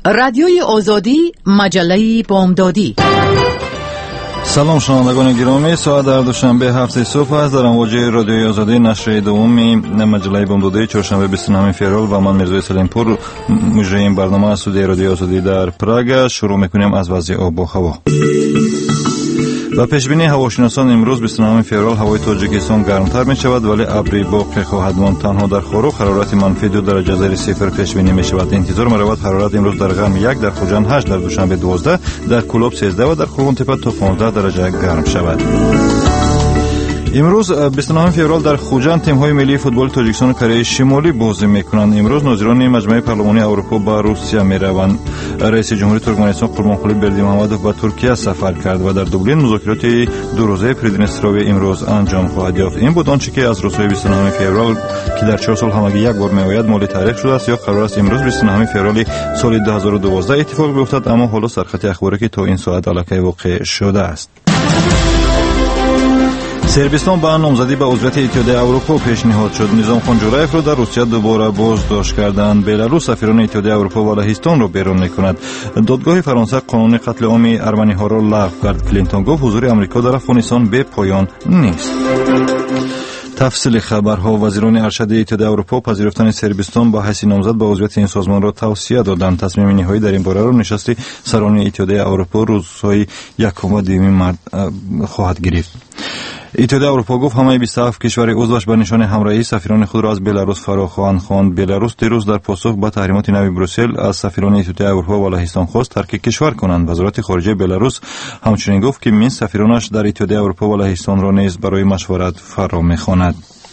رادیوی آزادی، مجله بامدادی. سلام شنوندگان گرامی، ساعت در دوشنبه 7 صبح است. در امواج رادیوی آزادی نشر دوم مجله بامدادی چهارشنبه 29 فوریه و من میرزا سلیمپور مجری این برنامه از استودیوی رادیوی آزادی در پراگ شروع میکنیم. از وضع آب و هوا و پیشبینی هواشناسان امروز 29 فوریه هوای تاجیکستان گرمتر می شود، ولی ابری باقی خواهد ماند. تنها در خروق حرارت منفی 2 درجه زیر صفر پیشبینی می شود. انتظار می رود حرارت امروز در قم 1، در خوجند 8، در دوشنبه 12، در کلوب 13 و در خورونتپه تا 15 درجه گرم شود. امروز 29 فوریه در خوجند تیم‌های ملی فوتبال تاجیکستان و کره شمالی بازی می‌کنند. امروز ناظران مجمع پارلمانی اروپا به روسیه می‌روند. رئیس جمهوری ترکمنستان قربانقلی بردیمحمدوف به ترکیه سفر کرد و در دوبلین مذاکرات دو روزه پردنستراوی امروز انجام خواهد یافت. این بود آنچه که از روزهای 29 فوریه که در 4 سال همگی یک بار می‌آید مالی تاریخ شده است یا قرار است امروز 29 فوریه سال 2012 اتفاق بیفتد، اما حالا سرخط اخباری که تا این ساعت علاقه واقع شده است. سربستان با نامزدی به عضویت اتحادیه اروپا پیشنهاد شد. نظامخان جورایف را در روسیه دوباره بازداشت کردند. بلاروس سفیران اتحادیه اروپا و لهستان را بیرون می‌کند. دادگاه فرانسه قانون قتل عام ارمنی‌ها را لغو کرد. کلینتون گفت حضور آمریکا در افغانستان به پایان نیست. تفصیل خبرها. وزیران ارشد اتحادیه اروپا پذیرفتن سربستان با حیث نامزد به عضویت این سازمان را توصیه دادند. تصمیم نهایی در این باره را نشست سران اتحادیه اروپا روزهای 1 و 2 مارس خواهد گرفت. اتحادیه اروپا گفت همه 27 کشور عضوش به نشان همراهی سفیران خود را از بلاروس فرا خواهند خواند. بلاروس دیروز در پاسخ به تحریمات نو بروسل از سفیران اتحادیه اروپا و لهستان خواست ترک کشور کنند. وزارت خارجه بلاروس همچنین گفت که مینسک سفیرانش در اتحادیه اروپا و لهستان را نیز برای مشورت فرا می‌خواند.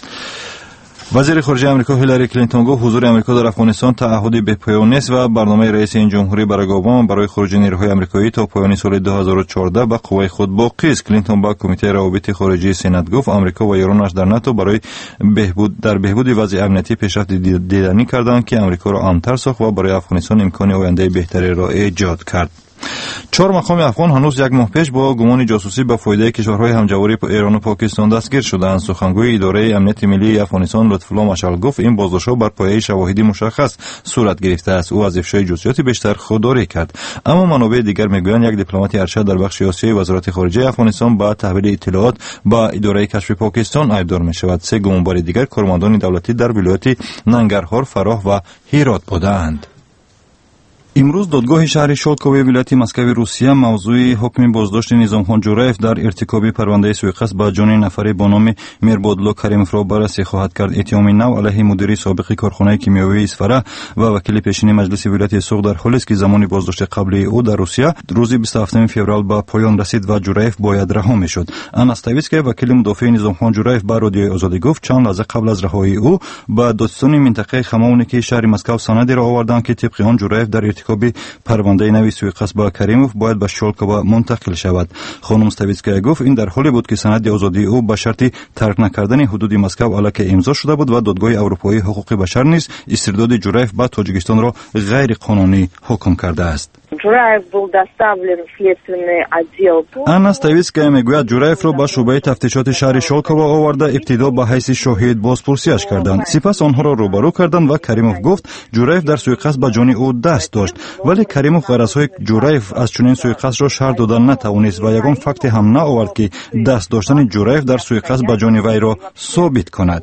وزیر خارجه آمریکا هیلاری کلینتون گفت حضور آمریکا در افغانستان تعهدی به پایان نیست و برنامه رئیس این جمهوری باراک اوباما برای خروج نیروهای آمریکایی تا پایان سال 2014 به قوای خود باقی است. کلینتون با کمیته روابط خارجی سنا گفت آمریکا و یارانش در ناتو برای بهبود وضع امنیتی پیشرفت دیدنی کردند که آمریکا را امن‌تر ساخت و برای افغانستان امکان آینده بهتری را ایجاد کرد. 4 مقام افغان هنوز 1 ماه پیش با گمان جاسوسی به فایده کشورهای همجواری ایران و پاکستان دستگیر شدند. سخنگوی اداره امنیت ملی افغانستان لطف‌الله مشعل گفت این بازداشت‌ها بر پایه شواهدی مشخص صورت گرفته است. او از افشای جزئیات بیشتر خودداری کرد، اما منابع دیگر میگویند یک دیپلمات ارشد در بخش آسیایی وزارت خارجه افغانستان با تحویل اطلاعات با اداره کشف پاکستان ایبدار می‌شود. 3 گمانبار دیگر کارمندان دولتی در ولایت ننگرهار، فراه و هرات بودند. امروز دادگاه شهر شالکوی ولایت مسکو روسیه موضوع حکم بازداشت نظامخان جورایف در ارتکاب پرونده سوءقصد به جان نفری با نام میربادلو کریموف را بررسی خواهد کرد. اتهام نو علیه مدیر سابق کارخانه کیمیاوی اصفره و وکیل پیشین مجلس ولایت سوق در حالی است که زمان بازداشت قبلی او در روسیه روز 27 فوریه به پایان رسید و جورایف باید رها میشد. اناستویسکی وکیل مدافع نظامخان جورایف به رادیوی آزادی گفت چند لحظه قبل از رهایی او به دادستان منطقه خماونیکی شهر مسکو سند را آوردند که طبق آن جورایف در پرونده نوی سوءقصد با کریموف باید به شالکووا منتقل شود. خانم استویسکا گفت این در حالی بود که سند آزادی او به شرط ترک نکردن حدود مسکو علیه امضا شده بود و دادگاه اروپایی حقوق بشر نیز استرداد جورایف به تاجیکستان را غیر قانونی حکم کرده است. اناستویسکا میگوید جورایف را به شعبه تفتیشات شهر شالکووا آورده ابتدا به حیث شاهد بازپرسیش کردند، سپس آنها را روبرو کردند و کریموف گفت جورایف در سوءقصد به جان او دست داشت، ولی کریموف غرضهای جورایف از چنین سوءقصد را شرح دادن نتوانست و یگان فکت هم نآورد که دست داشتن جورایف در سوءقصد به جان وی را ثابت کند.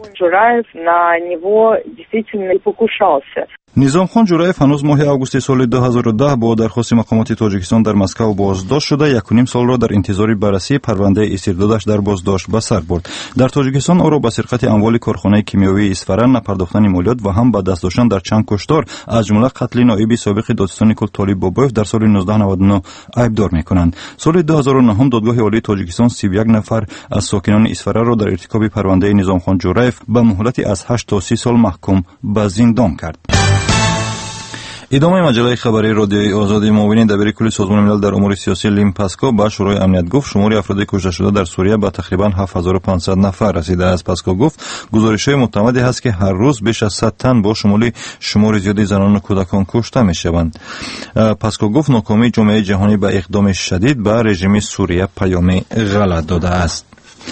نظامخان جورایف هنوز ماه آگوست سال 2010 با درخواست مقامات تاجیکستان در مسکو بازداشت شده 1.5 سال را در انتظار بررسی پرونده استردادش در بازداشت به سر برد. در تاجیکستان او را به سرقت اموال کارخانه کیمیاوی اصفره، نپرداختن مالیات و هم به دست داشتن در چند کشتار از جمله قتل نایب سابق دادستان کل طالب بابایف در سال 1999 ایبدار می‌کنند. سال 2009 دادگاه عالی تاجیکستان 31 نفر از ساکنان اصفره را در ارتکاب پرونده نظامخان جورایف به مهلت از 8 تا 30 سال محکوم به زندان کرد. ادامه مجله خبری رادیوی آزادی. معاون دبیر کل سازمان ملل در امور سیاسی لیم پاسکو با شورای امنیت گفت شمار افراد کشته شده در سوریه به تقریبا 7500 نفر رسیده است. پاسکو گفت گزارش‌های معتمدی هست که هر روز بیش از 100 تن با شمار زیادی زنان و کودکان کشته می‌شوند. پاسکو گفت ناکامی جامعه جهانی به اقدام شدید به رژیم سوریه پیام غلط داده است.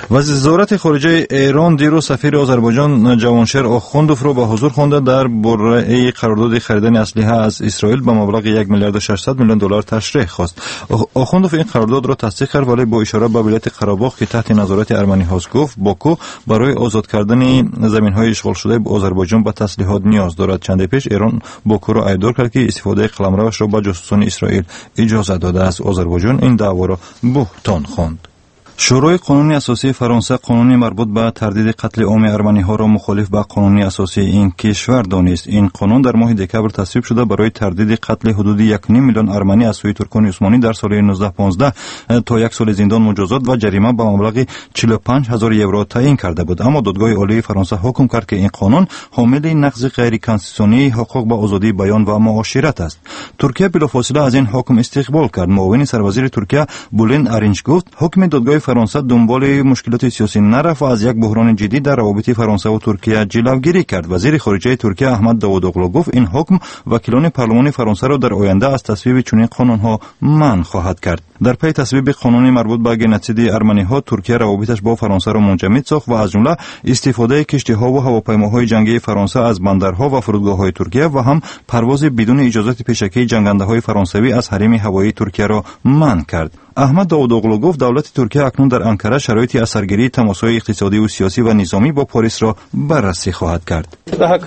وزارت خارجه ایران دیروز سفیر آذربایجان جوانشیر آخوندوف را به حضور خوانده در برای قرارداد خریدن اسلحه از اسرائیل به مبلغ 1 میلیارد و 600 میلیون دلار تشریح خواست. آخوندوف این قرارداد را تصدیق کرد ولی با اشاره به ولایت قره‌باغ که تحت نظارت ارمنی هاست گفت باکو برای آزاد کردن زمین‌های اشغال شده آذربایجان به تسلیحات نیاز دارد. چند پیش ایران باکو را ایدار کرد که استفاده قلمروش را به جاسوسان اسرائیل اجازه داده است. آذربایجان این دعوا را بهتان خواند. شورای قانون اساسی فرانسه قانونی مربوط به تردید قتل عام ارمنی‌ها را مخالف با قانون اساسی این کشور دانست. این قانون در ماه دکبر تصویب شده برای تردید قتل حدود 1.5 میلیون ارمنی از سوی ترکان عثمانی در سال 1915 تا 1 سال زندان مجازات و جریمه به مبلغ 45,000 یورو تعیین کرده بود. اما دادگاه عالی فرانسه حکم کرد که این قانون حامل نقض غیر کانستیتوشنی حقوق به آزادی بیان و معاشرت است. ترکیه بلافاصله از این حکم استقبال کرد. معاون سروزیر ترکیه بولند ارینچ گفت حکم دادگاه فرانسه دنبال مشکلات سیاسی نرفت و از یک بحران جدی در روابط فرانسه و ترکیه جلوگیری کرد. وزیر خارجه ترکیه احمد داوودوغلو گفت این حکم وکیلان پارلمان فرانسه را در آینده از تصویب چنین قانون‌ها منع خواهد کرد. در پی تصویب قانونی مربوط به گنوسید ارمنی‌ها ترکیه روابطش با فرانسه را منجمد ساخت و از جمله استفاده کشتی‌ها و هواپیماهای جنگی فرانسه از بندرها و فرودگاه‌های ترکیه و هم پرواز بدون اجازه پیشکی جنگنده‌های فرانسوی از حریم هوایی ترکیه را منع کرد. احمد داوودوغلو گفت دولت ترکیه اکنون در انکره شرایط اثرگیری تماس‌های اقتصادی و سیاسی و نظامی با پاریس را بررسی خواهد کرد.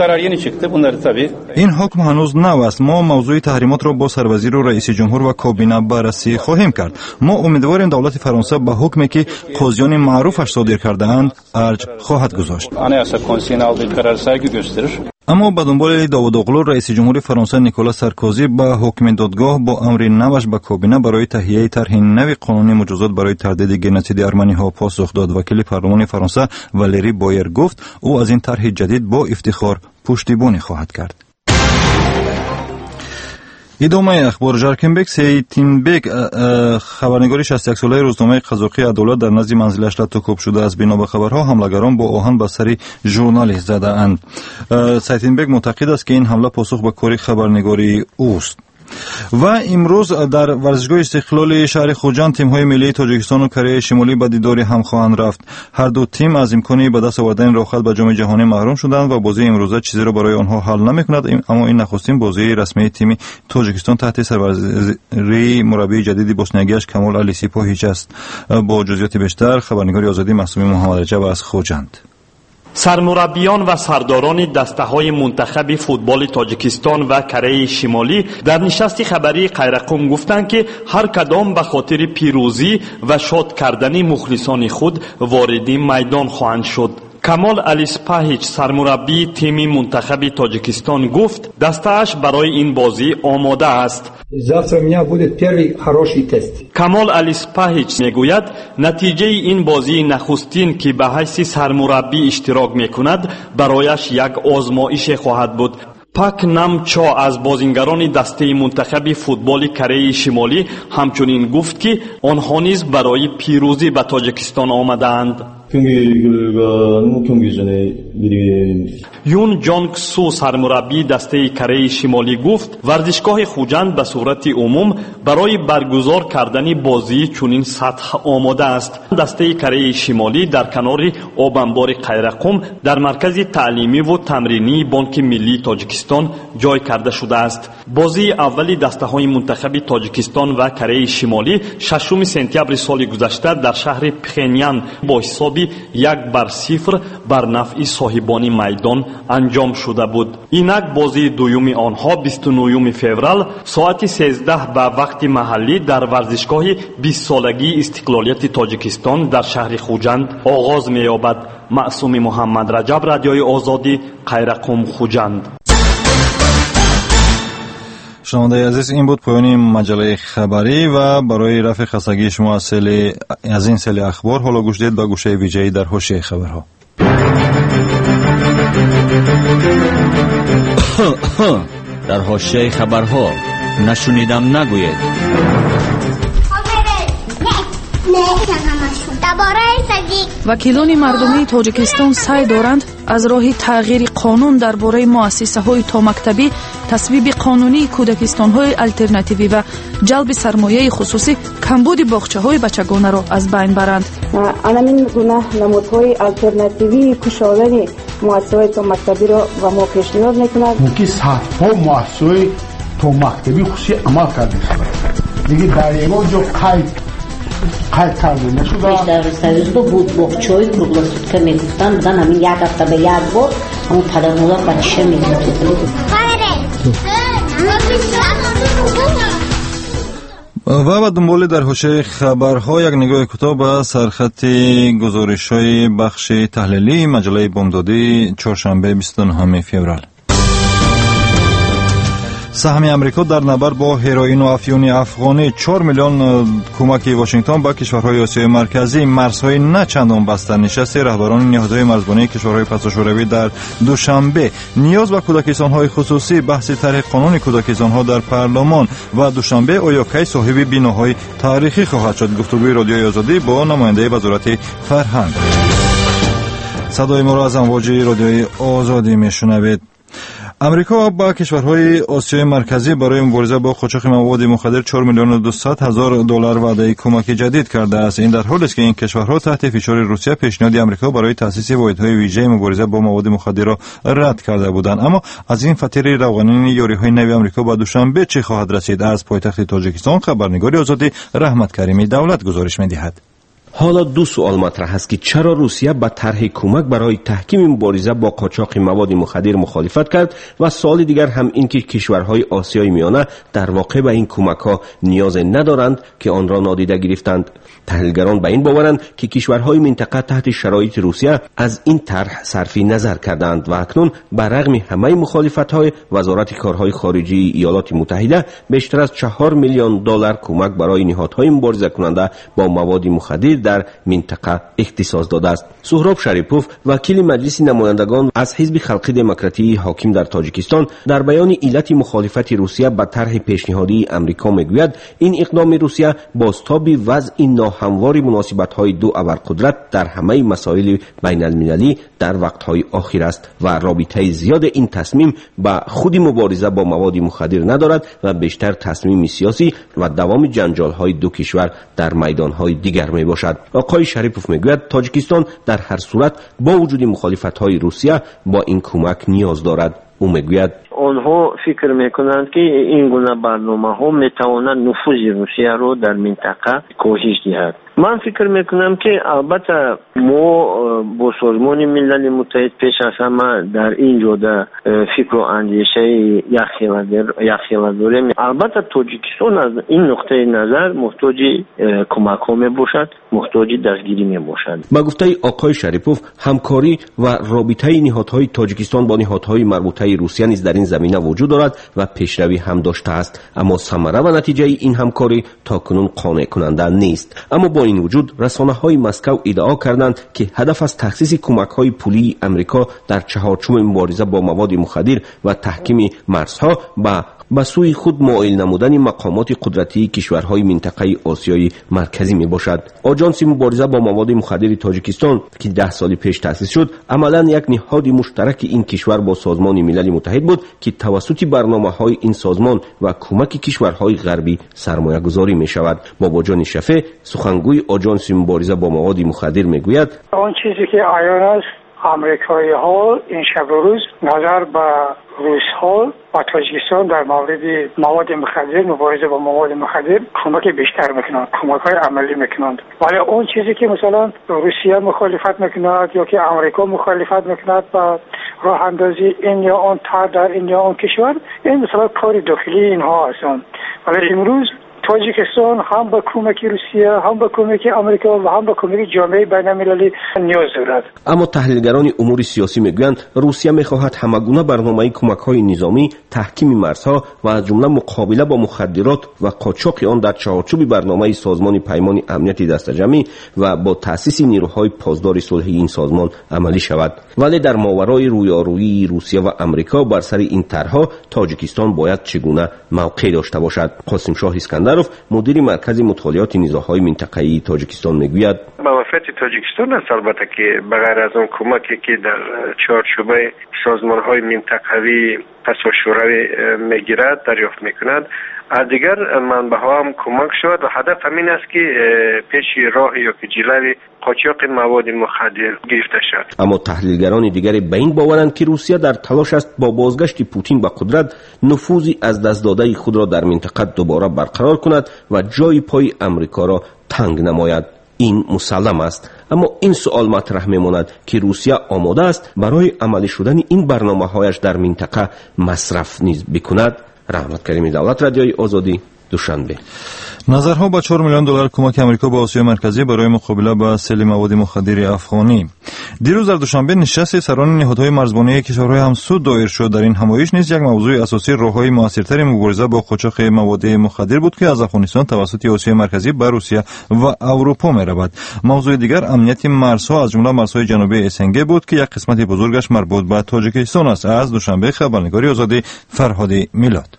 این حکم هنوز نو است. ما موضوع تحریمات را با سروزیر و رئیس جمهور و کابینه بررسی خواهیم کرد. ما امیدواریم دولت فرانسه به حکمی که قاضیان معروفش صادر کرده‌اند ارج خواهد گذاشت. اما به دنبال داوودوغلو رئیس جمهور فرانسه نیکولا سارکوزی به حکم دادگاه با امر نوش به کابینه برای تهیه طرح نو قانونی مجازات برای تردید گنوسید ارمنی‌ها پاسخ داد. وکیل پارلمان فرانسه والری بایر گفت او از این طرح جدید با افتخار پشتیبانی خواهد کرد. ادامه اخبار. ژارکنبک سیتینبک خبرنگار 61 ساله روزنامه قزاقی عدالت در نزد منزلش لطوکوب شده است. بنا به خبرها حملگران با آهن به سر ژورنالیست زده اند. سیتینبک معتقد است که این حمله پاسخ به کار خبرنگاری اوست. و امروز در ورزشگاه استقلال شهر خوجند تیم‌های ملی تاجیکستان و کره شمالی به دیدار هم خواهند رفت. هر دو تیم از امکانی به دست آوردن راه به جام جهانی محروم شدند و بازی امروزه چیزی را برای آنها حل نمی‌کند. اما این نخستین بازی رسمی تیم تاجیکستان تحت سرپرستی مربی جدید بوسنیایی‌اش کمال علی سپاهیچ است. با جزئیات بیشتر خبرنگار آزادی معصومی محمد رجب از خوجند. سرمربیان و سرداران دسته‌های منتخب فوتبال تاجیکستان و کره شمالی در نشست خبری قیرقم گفتند که هر کدام به خاطر پیروزی و شاد کردن مخلصان خود وارد میدان خواهند شد. کمال علی سپاهیچ سرمربی تیم منتخب تاجیکستان گفت دسته‌اش برای این بازی آماده است. завтра у меня будет первый хороший тест. کمال علی سپاهیچ میگوید نتیجه این بازی نخستین که به حیث سرمربی اشتراک میکند برایش یک آزمایش خواهد بود. پاک نامچا از بازیگران دسته منتخب فوتبال کره شمالی همچنین گفت که آنها نیز برای پیروزی به تاجیکستان آمدند. یون جانگ سو سرمربی دسته کره شمالی گفت ورزشگاه خوجند به صورت عموم برای برگزار کردن بازی چنین سطح آماده است. دسته کره شمالی در کنار آبانبار قیرقم در مرکز تعلیمی و تمرینی بانک ملی تاجیکستان جای کرده شده است. بازی اولی دسته‌های منتخب تاجیکستان و کره شمالی 6 سپتامبر سال گذشته در شهر پخنیان با حساب 1-0 بر نفع صاحبان میدان انجام شده بود. اینک بازی دوم آنها 29 فوریه ساعت 13 به وقت محلی در ورزشگاه 20 سالگی استقلالیت تاجیکستان در شهر خوجند آغاز می‌یابد. معصوم محمد رجب، رادیوی آزادی، قیرقم، خوجند. شنونده عزیز، این بود پایان مجله خبری و برای رفع خستگی شما از این سری اخبار حالا گوش دهید به گوشه ویژه‌ای در حاشیه خبرها. در حاشیه خبرها نشنیدم نگوید. وکیلان مردمی تاجیکستان سعی دارند از راه تغییر قانون درباره مؤسسه‌های تا مکتبی، تصویب قانونی کودکستان‌های الटरनेटिव्ی و جلب سرمایه خصوصی کمبود باغچه‌های بچگانه را از بین برند. این گونه نمودهای الटरनेटिव्ی کشادن مؤسسه‌های تا مکتبی را و ما پیشنهاد می‌کنند. ممکن صدها مؤسسه تا مکتبی خصوصی عمل کرده شود. دیگه در یک جا قید کرده نشده. بیشتر سرویس‌ها بود باغچه‌های کروگلاسوتکا میگفتن بودن همین یک هفته به یک بار همون پدرمادر بچه میگفتن. و با دنبال در حوزه خبرها یک نگاه کوتاه به سرخط گزارش‌های بخش تحلیلی مجله بامدادی چهارشنبه 29 فوریه. سهم امریکا در نبرد با هروئین و افیون افغانی 4 میلیون کمک واشنگتن به کشورهای آسیای مرکزی. مرزهای نه چندان بسته. نشست رهبران نهادهای مرزبانی کشورهای پساشوروی در دوشنبه. نیاز به کودکستان‌های خصوصی. بحث طرح قانون کودکستان‌ها در پارلمان. و دوشنبه آیا کی صاحب بیناهای تاریخی خواهد شد؟ گفتگوی رادیوی آزادی با نماینده وزارت فرهنگ. صدای ما را از امواج رادیوی آزادی میشنوید. امریکا با کشورهای آسیای مرکزی برای مبارزه با قاچاق مواد مخدر 4 میلیون و 200 هزار دلار وعده کمک جدید کرده است. این در حالی است که این کشورها تحت فشار روسیه پیشنهاد امریکا برای تأسیس واحدهای ویژه مبارزه با مواد مخدر را رد کرده بودند. اما از این فتیر روغنین یاریهای نوی امریکا با دوشنبه چه خواهد رسید؟ از پایتخت تاجیکستان خبرنگار آزادی رحمت کریمی دولت گزارش می‌دهد. حالا دو سوال مطرح است که چرا روسیه با طرح کمک برای تحکیم مبارزه با قاچاق مواد مخدر مخالفت کرد و سوال دیگر هم این که کشورهای آسیای میانه در واقع به این کمک‌ها نیاز ندارند که آن را نادیده گرفتند. تحلیلگران به این باورند که کشورهای منطقه تحت شرایط روسیه از این طرح صرف نظر کردند و اکنون برغم همه مخالفت‌های وزارت کارهای خارجی ایالات متحده بیشتر از 4 میلیون دلار کمک برای نهادهای مبارزه کننده با مواد مخدر در منطقه اختصاص داده است. سهراب شریپوف وکیل مجلس نمایندگان از حزب خلقی دموکراتی حاکم در تاجیکستان در بیان علت مخالفت روسیه به طرح پیشنهادی امریکا میگوید این اقدام روسیه بازتاب وضع ناهموار مناسبت‌های دو ابرقدرت در همه مسائل بین المللی در وقت‌های اخیر است و رابطه زیاد این تصمیم با خود مبارزه با مواد مخدر ندارد و بیشتر تصمیم سیاسی و دوام جنجال‌های دو کشور در میدان‌های دیگر میباشد. آقای شریپوف میگوید تاجیکستان در هر صورت با وجود مخالفت‌های روسیه با این کمک نیاز دارد. او میگوید آنها فکر میکنند که این گونه برنامه‌ها میتوانند نفوذ روسیه رو در منطقه کاهش دهد. من فکر میکنم که البته ما با سازمان ملل متحد پیش از همه در این جوده فکر و اندیشه یخیله داریم. البته تاجیکستان از این نقطه نظر محتاج کمک ها میباشد، محتاج دستگیری میباشد. با گفته آقای شریپوف همکاری و رابطه نهادهای تاجیکستان با نهادهای مربوطه روسیه نیز در این زمینه وجود دارد و پیشروی هم داشته است، اما ثمره و نتیجه این همکاری تاکنون قانع کننده نیست. اما با این وجود رسانه‌های مسکو ادعا کردند که هدف از تخصیص کمک‌های پولی امریکا در چهارچوب مبارزه با مواد مخدر و تحکیم مرزها به سوی خود مائل نمودن مقامات قدرتی کشورهای منطقه آسیای مرکزی می باشد. آژانس مبارزه با مواد مخدر تاجیکستان که 10 سال پیش تأسیس شد عملاً یک نهاد مشترک این کشور با سازمان ملل متحد بود که توسط برنامه‌های این سازمان و کمک کشورهای غربی سرمایه گذاری می شود. بابا جان شفیع سخنگوی آژانس مبارزه با مواد مخدر می گوید آن چیزی که عیان است آمریکایی ها این شب و روز نظر به روس ها و تاجیکستان در مورد مواد مخدر، مبارزه با مواد مخدر کمک بیشتر میکنند، کمک های عملی میکنند. ولی اون چیزی که مثلا روسیه مخالفت میکند یا که آمریکا مخالفت میکند با راه اندازی این یا اون طرح در این یا اون کشور، این مثلا کار داخلی اینها هستند. ولی امروز تاجیکستان هم به کمک روسیه، هم به کمک آمریکا و هم به کمک جامعه بین‌المللی نیاز دارد. اما تحلیلگران امور سیاسی میگویند روسیه میخواهد همگونه برنامه کمک‌های نظامی، تحکیم مرزها و از جمله مقابله با مخدرات و قاچاق آن در چارچوب برنامه سازمان پیمان امنیت دسته‌جمعی و با تأسیس نیروهای پاسدار صلح این سازمان عملی شود. ولی در ماورای رویارویی روسیه و آمریکا بر سر این طرح‌ها تاجیکستان باید چگونه موقع داشته باشد؟ قاسم شاه اسکندر اسکندرов مدیر مرکز مطالعات نیزاهای منطقه‌ای تاجیکستان میگوید موافقت تاجیکستان است البته که بغیر از اون کمکی که در چارچوبه سازمان‌های منطقه‌ای پس و شوروی میگیرد دریافت میکند. از دیگر منبع‌ها هم کمک شد و هدف همین است که پیش راه یا که جلوی قاچاق مواد مخدر گرفته شد. اما تحلیلگران دیگری به این باورند که روسیه در تلاش است با بازگشت پوتین به قدرت نفوذی از دست داده خود را در منطقه دوباره برقرار کند و جای پای امریکا را تنگ نماید. این مسلم است، اما این سوال مطرح میماند که روسیه آماده است برای عملی شدن این برنامه‌هایش در منطقه مصرف نیز بکند. رحمت کریمی، دولت رادیوی آزادی، دوشنبه. نظرها با 4 میلیون دلار کمک آمریکا به آسیای مرکزی برای مقابله با سیل مواد مخدر افغانی. دیروز در دوشنبه نشست سران نهادهای مرزبانی کشورهای همسود دایر شد. در این همایش نیز یک موضوع اساسی راههای موثرتر مبارزه با قاچاق مواد مخدر بود که از افغانستان توسط آسیای مرکزی به روسیه و اروپا می‌رود. موضوع دیگر امنیت مرزها از جمله مرزهای جنوبی اسنگ بود که یک قسمت بزرگش مربوط به تاجیکستان است. از دوشنبه خبرنگاری آزادی فرهادی میلاد.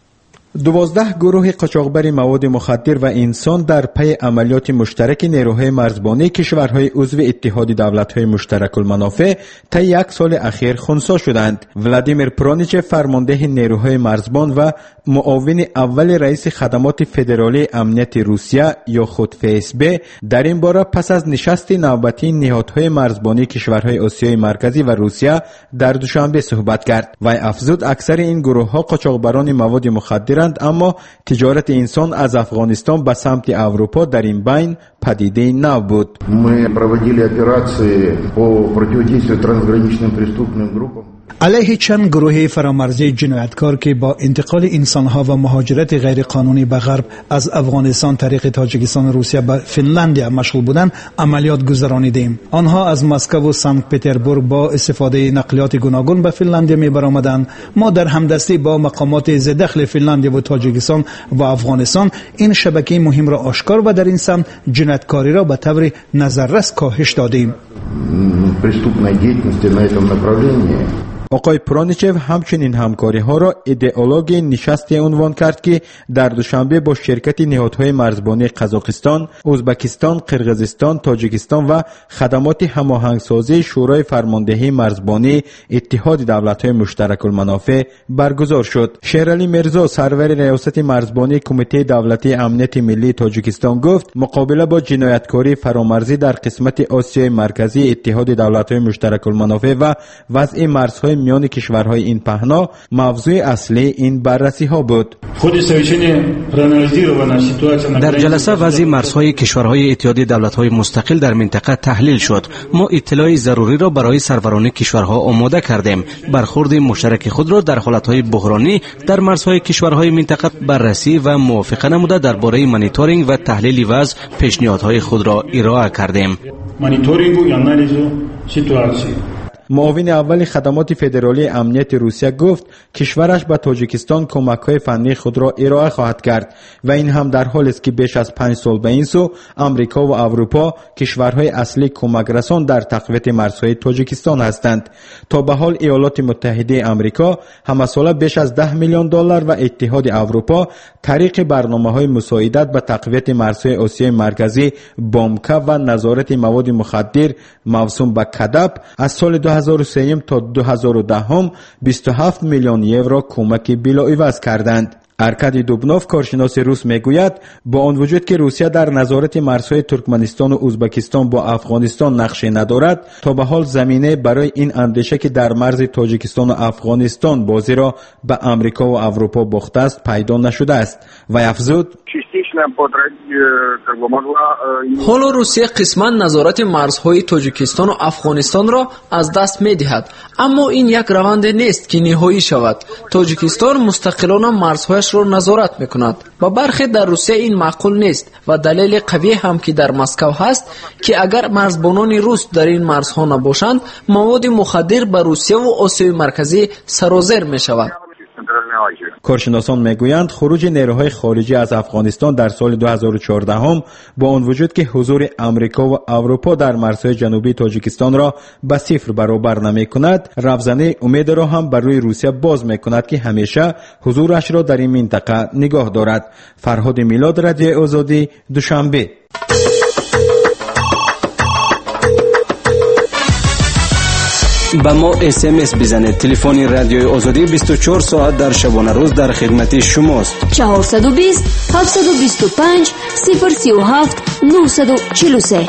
12 گروه قاچاقبر مواد مخدر و انسان در پی عملیات مشترک نیروهای مرزبانی کشورهای عضو اتحاد دولت‌های مشترک المنافع طی یک سال اخیر خنثی شدند. ولادیمیر پرونیچف فرمانده نیروهای مرزبان و معاون اول رئیس خدمات فدرالی امنیت روسیه یا خود FSB در این باره پس از نشست نوبتی نهادهای مرزبانی کشورهای آسیای مرکزی و روسیه در دوشنبه صحبت کرد. و افزود اکثر این گروه‌ها قاچاقبران مواد مخدرند، اما تجارت انسان از افغانستان به سمت اروپا در این بین پدیده نو بود. Мы проводили операции по противодействию трансграничным преступным группам. علیه چند گروه فرامرزی جنایتکار که با انتقال انسانها و مهاجرت غیرقانونی به غرب از افغانستان طریق تاجیکستان و روسیه به فنلندیا مشغول بودند عملیات گذرانیدیم. آنها از مسکو و سنت پترزبورگ با استفاده نقلیات گوناگون به فنلندیا می‌برآمدند. ما در همدستی با مقامات ذی دخل فنلندیا و تاجیکستان و افغانستان این شبکه مهم را آشکار و در این سمت جنایتکاری را به طور نظررس کاهش دادیم. آقای پرونیچف همچنین همکاری ها را ایدئولوژی نشستی عنوان کرد که در دوشنبه با شرکت نهادهای مرزبانی قزاقستان، ازبکستان، قرقیزستان، تاجیکستان و خدمات هماهنگسازی شورای فرماندهی مرزبانی اتحاد دولت‌های مشترک المنافع برگزار شد. شیرعلی میرزا سرور ریاست مرزبانی کمیته دولتی امنیت ملی تاجیکستان گفت مقابله با جنایتکاری فرامرزی در قسمت آسیای مرکزی اتحاد دولت‌های مشترک المنافع و وضع مرزهای میان کشورهای این پهنا موضوع اصلی این بررسی ها بود. در جلسه وضع مرزهای کشورهای اتحادیه دولت‌های مستقل در منطقه تحلیل شد. ما اطلاع ضروری را برای سروران کشورها آماده کردیم. برخورد مشترک خود را در حالتهای بحرانی در مرزهای کشورهای منطقه بررسی و موافقه نموده درباره مانیتورینگ و تحلیل وضع پیشنهادهای خود را ارائه کردیم. معاون اول خدمات فدرالی امنیت روسیه گفت کشورش به تاجیکستان کمک‌های فنی خود را ارائه خواهد کرد و این هم در حالی است که بیش از 5 سال به این سو امریکا و اروپا کشورهای اصلی کمک رسان در تقویت مرزهای تاجیکستان هستند. تا به حال ایالات متحده آمریکا همساله بیش از 10 میلیون دلار و اتحاد اروپا طریق برنامه‌های مساعدت به تقویت مرزهای آسیای مرکزی بامکا و نظارت مواد مخدر موسوم به کدب از سال 2003 تا 2010 27 میلیون یورو کمک بلاعوض کردند. ارکادی دوبنوف کارشناس روس میگوید با آن وجود که روسیه در نظارت مرزهای ترکمنستان و ازبکستان با افغانستان نقشی ندارد، تا به حال زمینه برای این اندیشه که در مرز تاجیکستان و افغانستان بازی را به امریکا و اروپا باخته است پیدا نشده است. و افزود حالا روسیه قسما نظارت مرزهای تاجیکستان و افغانستان را از دست می دهد، اما این یک روند نیست که نهایی شود. تاجیکستان مستقلانه مرزهایش را نظارت می کند و برخی در روسیه این معقول نیست و دلیل قوی هم که در مسکو هست که اگر مرزبانان روس در این مرزها نباشند مواد مخدر به روسیه و آسیای مرکزی سرازیر می شود. کارشناسان میگویند خروج نیروهای خارجی از افغانستان در سال 2014 هم با آن وجود که حضور امریکا و اروپا در مرزهای جنوبی تاجیکستان را به صفر برابر نمی کند، رفزنه امید را هم بر روی روسیه باز می کند که همیشه حضورش را در این منطقه نگاه دارد. فرهاد میلاد، رادیو آزادی، دوشنبه. با ما SMS بزنید. تلفن رادیو آزادی 24 ساعت در شبانه روز در خدمت شماست. 420 725 037 943.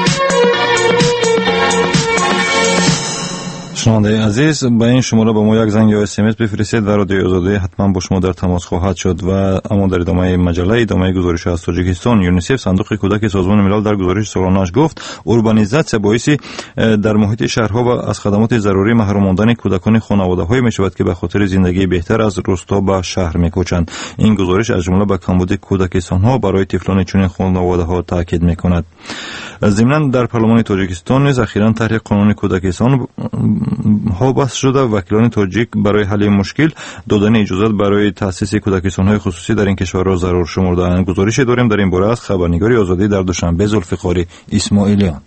شنونده عزیز، با این شماره با ما یک زنگ یا SMS بفرستید و رادیو آزادی حتما با شما در تماس خواهد شد. و اما در ادامه مجله گزارش از تاجیکستان، یونیسف صندوق کودک سازمان ملل در گزارش سالانه‌اش گفت اوربانیزاسیا باعث در محیط شهرها و از خدمات ضروری محروم ماندن کودکان خانواده‌های می‌شود که به خاطر زندگی بهتر از روستا به شهر می‌کوچند. این گزارش از جمله به کمبود کودکستان‌ها برای طفلان چنین خانواده‌ها تاکید می‌کند. ضمناً در پارلمان تاجیکستان نیز اخیراً طرح قانون کودکستان ها بحث شده. وکیلان تاجیک برای حل مشکل دادن اجازت برای تأسیس کودکستان‌های خصوصی در این کشور را ضرور شمرده‌اند. گزارشی داریم در این باره از خبرنگار آزادی در دوشنبه ذوالفقار اسماعیلیان.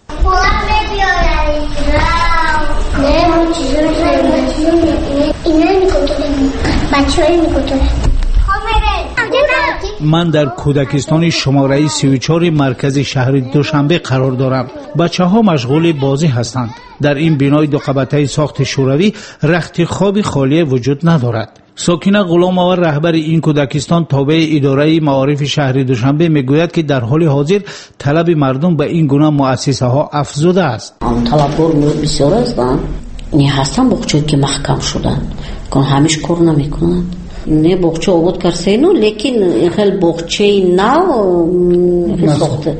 من در کودکستان شماره 34 مرکز شهر دوشنبه قرار دارم. بچه‌ها مشغول بازی هستند. در این بنای دو قبطه ساخت شوروی رخت خواب خالی وجود ندارد. ساکنه غلام‌آور رهبر این کودکستان تابع اداره معارف شهر دوشنبه میگوید که در حال حاضر طلب مردم به این گونه مؤسسه‌ها افزوده است. طلب‌ها بسیار هستند. این هستن بخچه‌ای که محکم شدن. که همیشه کار نمی‌کنند. نه بخچه آباد کرسینو لیکن خیلی بخچه نو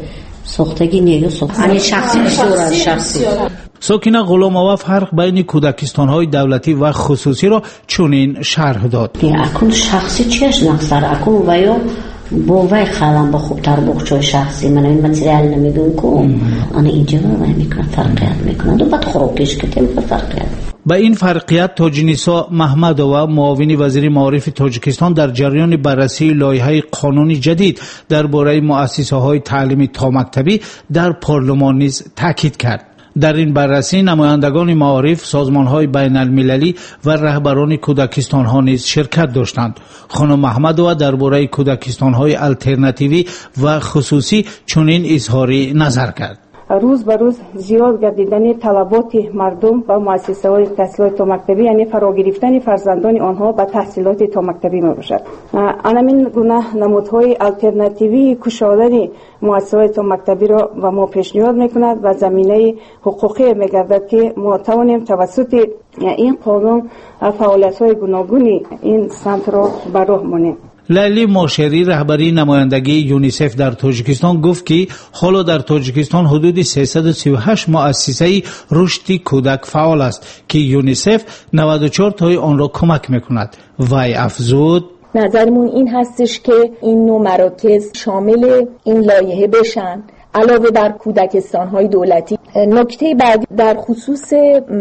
ساختگی نیه ساختگی شخصی بسیار از شخصی. ساکنه غلام‌آور فرق بین کودکستان‌های دولتی و خصوصی را چنین شرح داد. اکنون شخصی چیش نقصر اکنون ویا با وی خلم با خوبتر بخچه شخصی من این متریال نمیدون که آن اینجا وی میکنه فرقیت میکنه دو بعد خوراکش که تیم فرقیت. با این فرقیت تاج‌نیسا محمدووا معاون وزیر معارف تاجیکستان در جریان بررسی لایحه قانونی جدید درباره مؤسسه‌های تعلیمی تا مکتبی در پارلمان نیز تاکید کرد. در این بررسی نمایندگان معارف، سازمان‌های بین‌المللی و رهبران کودکستان‌ها نیز شرکت داشتند. خانم محمدووا درباره کودکستان‌های آلترناتیوی و خصوصی چنین اظهاری نظر کرد. روز به روز زیاد گردیدن طلبات مردم و مؤسسه‌های تحصیلات تا مکتبی یعنی فرا گرفتن فرزندان آنها به تحصیلات تا مکتبی میباشد. همین گونه نمودهای آلترناتیوی کشادن مؤسسه‌های تا مکتبی را و ما پیشنهاد میکند و زمینه حقوقی میگردد که ما توانیم توسط این قانون فعالیت‌های گوناگون این سمت را به راه مانیم. لیلی ماشری رهبری نمایندگی یونیسف در تاجیکستان گفت که حالا در تاجیکستان حدود 338 مؤسسه رشد کودک فعال است که یونیسف 94 تای آن را کمک میکند. وی افزود نظرمون این هستش که این نوع مراکز شامل این لایحه بشن علاوه بر کودکستان‌های دولتی. نکته بعدی در خصوص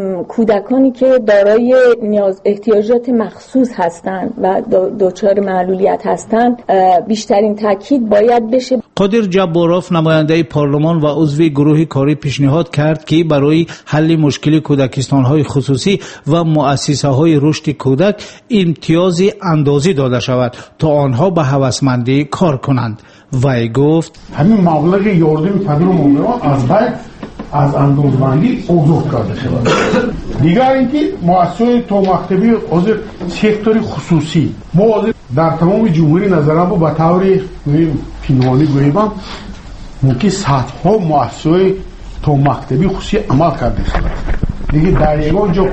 کودکانی که دارای احتیاجات مخصوص هستند و دچار معلولیت هستند بیشترین تاکید باید بشه. قادر جباروف نماینده پارلمان و عضو گروه کاری پیشنهاد کرد که برای حل مشکل کودکستان‌های خصوصی و مؤسسه‌های رشد کودک امتیازی اندازی داده شود تا آنها به هوسمندی کار کنند. وی گفت همین مبلغ یاردم فدرال مملکت از باید از اندازه‌بندی عضو کرده شود. دیگر اینکه مؤسسه تا مکتبی عضو سکتور خصوصی ما در تمام جمهوری نظرم با طور پنهانی گوییم ممکن صدها مؤسسه تا مکتبی خصوصی عمل کرده شود. دیگه در یک جا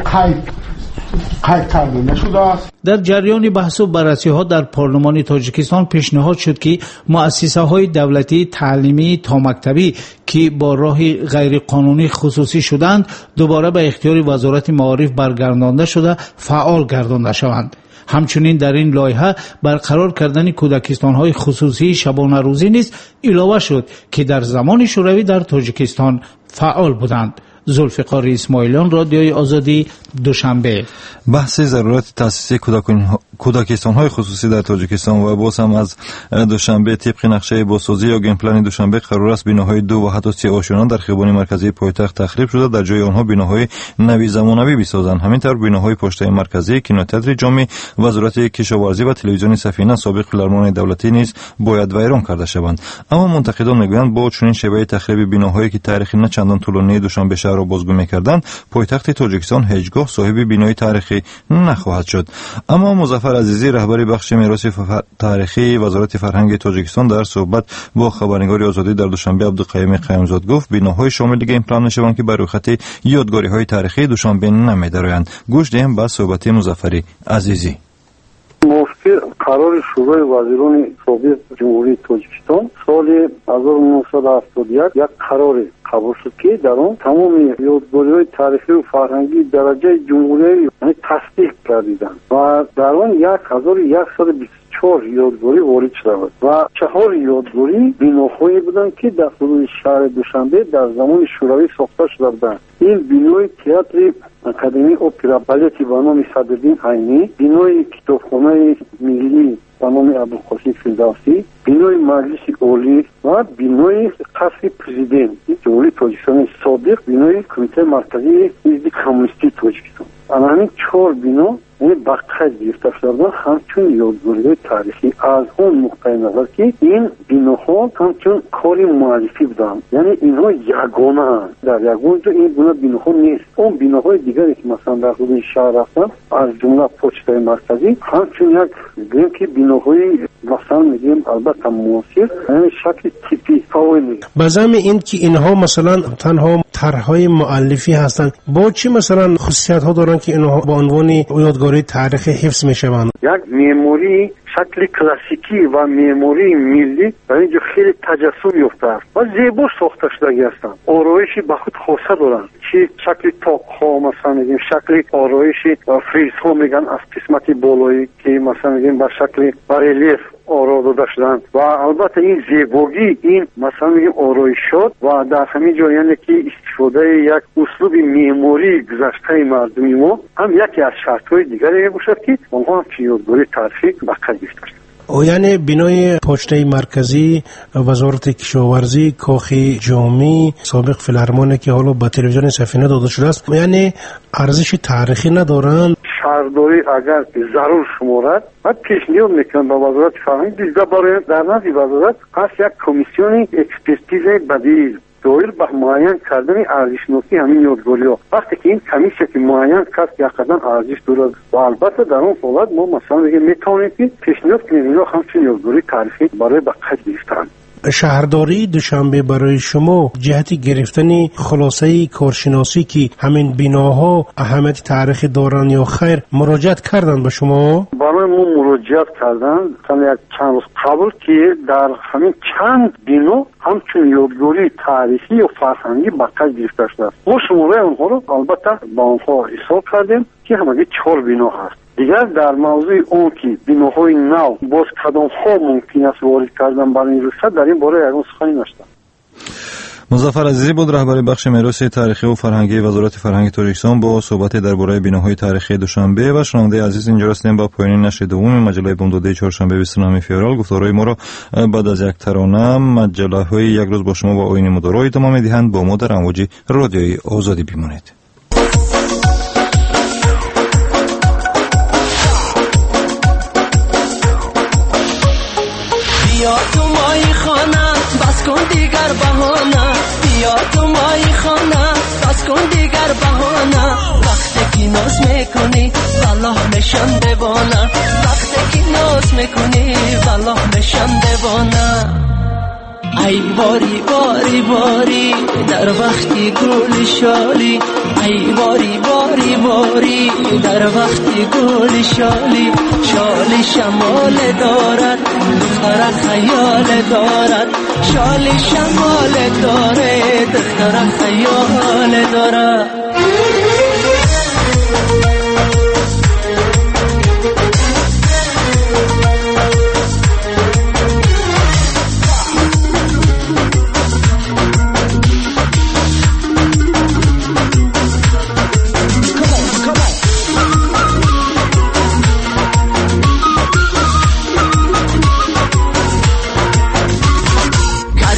قید کرده نشده است. در جریان بحث و بررسی ها در پارلمان تاجیکستان پیشنهاد شد که مؤسسه های دولتی تعلیمی تا مکتبی که با راه غیر قانونی خصوصی شدند دوباره به اختیار وزارت معارف برگردانده شده فعال گردانده شوند. همچنین در این لایحه برقرار کردن کودکستان های خصوصی شبانه روزی نیز علاوه شد که در زمان شوروی در تاجیکستان فعال بودند. ذوالفقار اسماعیلیان، رادیوی آزادی، دوشنبه. بحث ضرورت تأسیس کودکستان‌های خصوصی در تاجیکستان و باز هم از دوشنبه طبق نقشه بازسازی یا گیم پلن دوشنبه قرار است بناهای 2 و حتی 3 آشیانه در خیابان مرکزی پایتخت تخریب شده، در جای آنها بناهای نوی زمانوی بسازند. همینطور بناهای پشته مرکزی، کینوتئاتر جامی، وزارت کشاورزی و تلویزیون سفینه سابق فیلارمونی دولتی نیز باید ویران کرده شوند. اما منتقدان میگویند با چنین شیوه تخریب بناهایی که تاریخی نه چندان طولانی دوشنبه شهر را بازگو می‌کردند، پایتخت تاجیکستان هیچگاه صاحب بنای تاریخی نخواهد شد. اما مظفر عزیزی رهبر بخش میراث تاریخی وزارت فرهنگ تاجیکستان در صحبت با خبرنگار آزادی در دوشنبه عبدالقیوم قیومزاد گفت بناهای شامل گیم پلن میشوند که بر روی خط یادگاری‌های تاریخی دوشنبه نمی‌دارند. گوش دهیم با صحبت مظفر عزیزی. موافق قرار شورای وزیران سابق جمهوری تاجیکستان سال 1971 یک قرار قبول شد که در آن تمام یادگاری‌های تاریخی و فرهنگی درجه جمهوری تصدیق گردیدند و در آن 1124 یادگاری وارد شد و 4 یادگاری بناهایی بودند که در حدود شهر دوشنبه در زمان شوروی ساخته شده بودند. این بنای تئاتر اکادمی اپرا بالتی به نام صدرالدین عینی، بنای کتابخانه ملی به نام ابوالقاسم فردوسی، بنای مجلس عالی و بنای قصر پرزیدنت جمهوری تاجیکستان سابق، بنای کمیته مرکزی حزب کمونیستی تاجیکستان. همین 4 بنا با قید گرفته شده همچون یادگاری‌های تاریخی از اون نقطه نظر که این بناها همچون کاری مؤلفی بودند، یعنی اینها یگانه در یگان جو این گونه بناها نیست. اون بناهای دیگری که مثلا در حدود شهر هستند از جمله پشت مرکزی همچون یک میگیم که بناهای مثلا میگیم البته معاصر، یعنی شکل تیپی فاولی. بازم این که اینها مثلا تنها طرح‌های مؤلفی هستند، با چی مثلا خصوصیت‌ها دارن که اینها به عنوان یادگاری تاریخی حفظ میشوند؟ یک معماری شکل کلاسیکی و معماری ملی در اینجا خیلی تجسم یافته است و زیبا ساخته شده هستند. آرایشی به خود خاصه دارند، چه شکل تاق‌ها مثلا میگیم شکل آرایشی فریزها میگن از قسمت بالایی که مثلا میگیم به شکل بارلیف آرا داده شدند و البته این زیبایی این مثلا میگیم آرایشات و در همین جا یعنی که استفاده یک اسلوب معماری گذشته مردمی ما هم یکی از شرط‌های دیگری باشد که آنها هم یادگاری تاریخی به قید گرفته شدند. او یعنی بنای پشته مرکزی وزارت کشاورزی، کاخ جامی سابق فیلارمونی که حالا با تلویزیون سفینه داده شده است، یعنی ارزش تاریخی ندارند. شهرداری اگر ضرور شمارد و پیشنهاد میکنم با وزارت فرهنگ دیگه برای در نزد وزارت هست یک کمیسیون اکسپرتیز بدیل دایل به معین کردن ارزش‌شناسی همین یادگاری‌ها. وقتی که این کمیسیون که معین کرد یک قدم ارزش دارد و البته در اون حالت ما مثلا میتونیم که پیشنهاد کنیم همچین یادگاری تاریخی برای به قید گرفتن. شهرداری دوشنبه برای شما جهت گرفتن خلاصه کارشناسی که همین بناها اهمیت تاریخی دارن یا خیر مراجعت کردن به شما؟ برای ما مراجعت کردن یک چند روز قبل که در همین چند بنا همچون یادگاری تاریخی و فرهنگی به قید گرفته شده است. ما شماره اونها رو البته با اونها حساب کردیم که همگی 4 بنا هست. دیگر در موضوع اون که بناهای نو باز کدام ها ممکن است وارد کردن برای این روستا در این باره یکون سخنی نشد. مظفر عزیزی بود رهبر بخش میراث تاریخی و فرهنگی وزارت فرهنگ تاجیکستان با صحبت درباره بناهای تاریخی دوشنبه. و شنونده عزیز اینجا رسیدیم با پایان نشر دوم مجله بامداد چهارشنبه 29 فوریه. گفتارهای ما را بعد از یک ترانه مجله های یک روز با شما و آیین مدارا ادامه می‌دهند. با ما در امواج رادیوی آزادی بمانید. بیا تو مای خانه بس کن دیگر بهانه، بیا تو مای خانه بس کن دیگر بهانه، وقتی که ناز میکنی والله میشم دیوانه، وقتی که ناز میکنی والله میشم دیوانه. ای باری باری باری در وقتی گل شالی، ای باری باری باری در وقتی گل شالی، شالی شمال دارد دختر خیال دارد، شالی شمال داره دختر خیال دارد.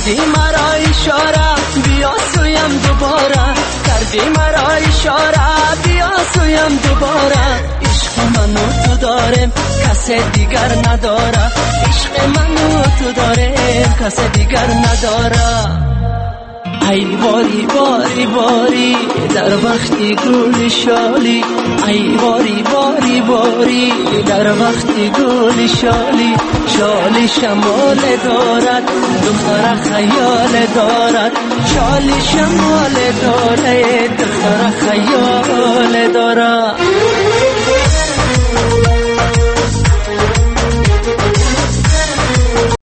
کردی مرا اشاره بیا سویم دوباره کردی مرا اشاره بیا سویم دوباره عشق منو تو دارم کس دیگر نداره عشق منو تو دارم کس دیگر نداره ای باری باری باری در وقتی گل شالی ای باری باری باری در وقتی گل شالی شالی شمال دارد دختر خیال دارد شالی شمال دارد دختر خیال دارد